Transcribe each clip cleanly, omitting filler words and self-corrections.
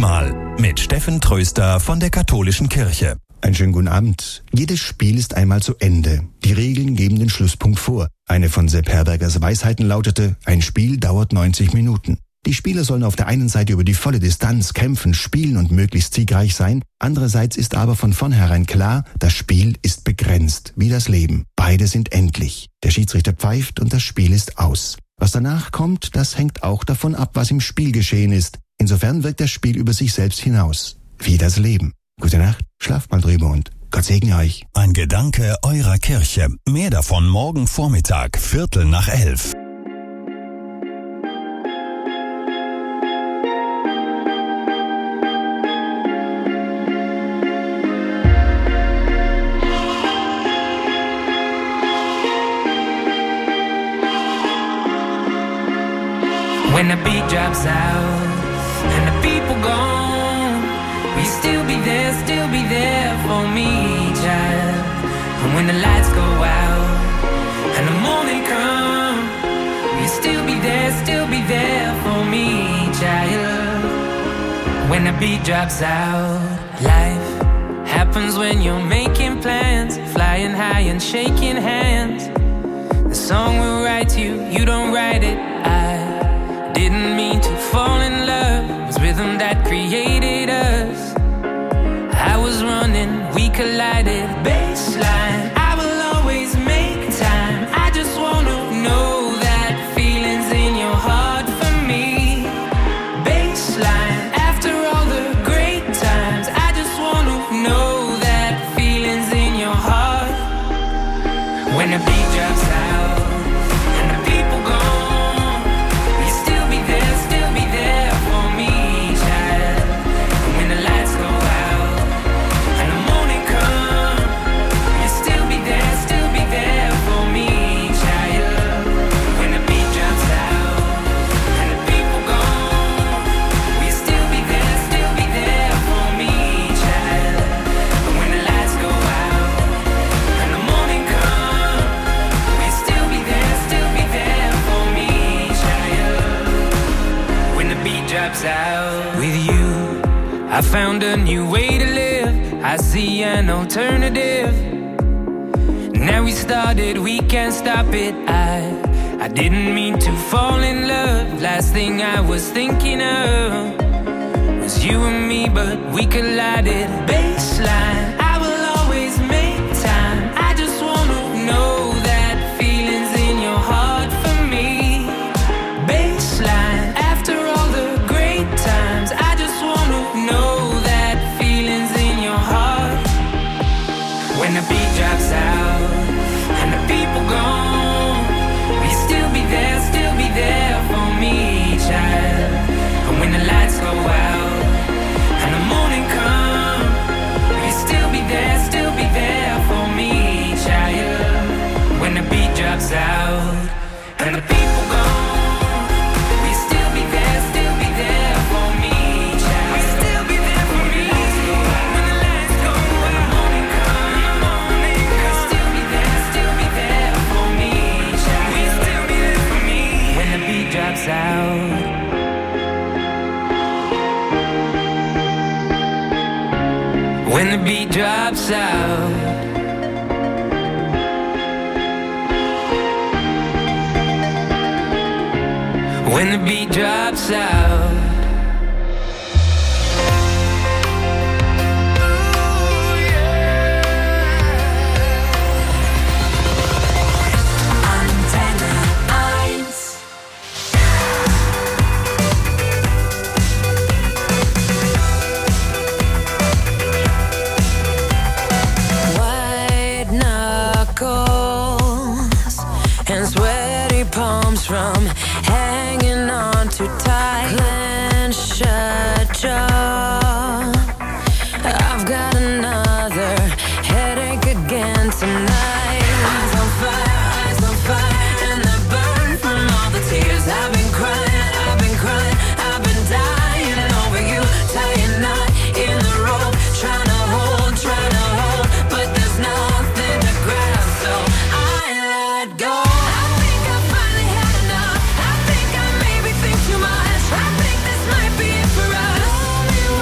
Abendmahl mit Steffen Tröster von der Katholischen Kirche. Einen schönen guten Abend. Jedes Spiel ist einmal zu Ende. Die Regeln geben den Schlusspunkt vor. Eine von Sepp Herbergers Weisheiten lautete, ein Spiel dauert 90 Minuten. Die Spieler sollen auf der einen Seite über die volle Distanz kämpfen, spielen und möglichst siegreich sein. Andererseits ist aber von vornherein klar, das Spiel ist begrenzt, wie das Leben. Beide sind endlich. Der Schiedsrichter pfeift und das Spiel ist aus. Was danach kommt, das hängt auch davon ab, was im Spiel geschehen ist. Insofern wirkt das Spiel über sich selbst hinaus. Wie das Leben. Gute Nacht, schlaft mal drüber und Gott segne euch. Ein Gedanke eurer Kirche. Mehr davon morgen Vormittag, 11:45. When the beat drops out and the people gone, will you still be there for me, child? And when the lights go out and the morning come, will you still be there for me, child? When the beat drops out, life happens when you're making plans, flying high and shaking hands. The song will write you, you don't write it. I didn't mean to fall in love. It was rhythm that created us. I was running, we collided. Baseline, I will always make time. I just wanna know that feeling's in your heart for me. Baseline, after all the great times, I just wanna know that feeling's in your heart. When the beat drops out and the people gone, out. With you, I found a new way to live. I see an alternative. Now we started, we can't stop it. I didn't mean to fall in love. Last thing I was thinking of was you and me, but we collided. Baseline, I will always make time. I just wanna know that feeling's in your heart for me. Baseline, after all the great times, I just wanna know that feeling's in your heart. When the beat drops out and the people gone, will you still be there for me, child? And when the lights go out and the morning come, will you still be there for me, child? When the beat drops out and the people gone, out. When the beat drops out, when the beat drops out. From hanging on too tight, clench shut jaw. I've got another headache again tonight. Eyes on fire, and I burn from all the tears. I've been crying, I've been dying over you, tying knot in the rope, trying to hold, but there's nothing to grab, so I let go. Too much. I think this might be it for us.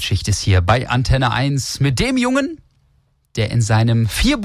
Spätschicht ist hier bei Antenne 1 mit dem Jungen, der in seinem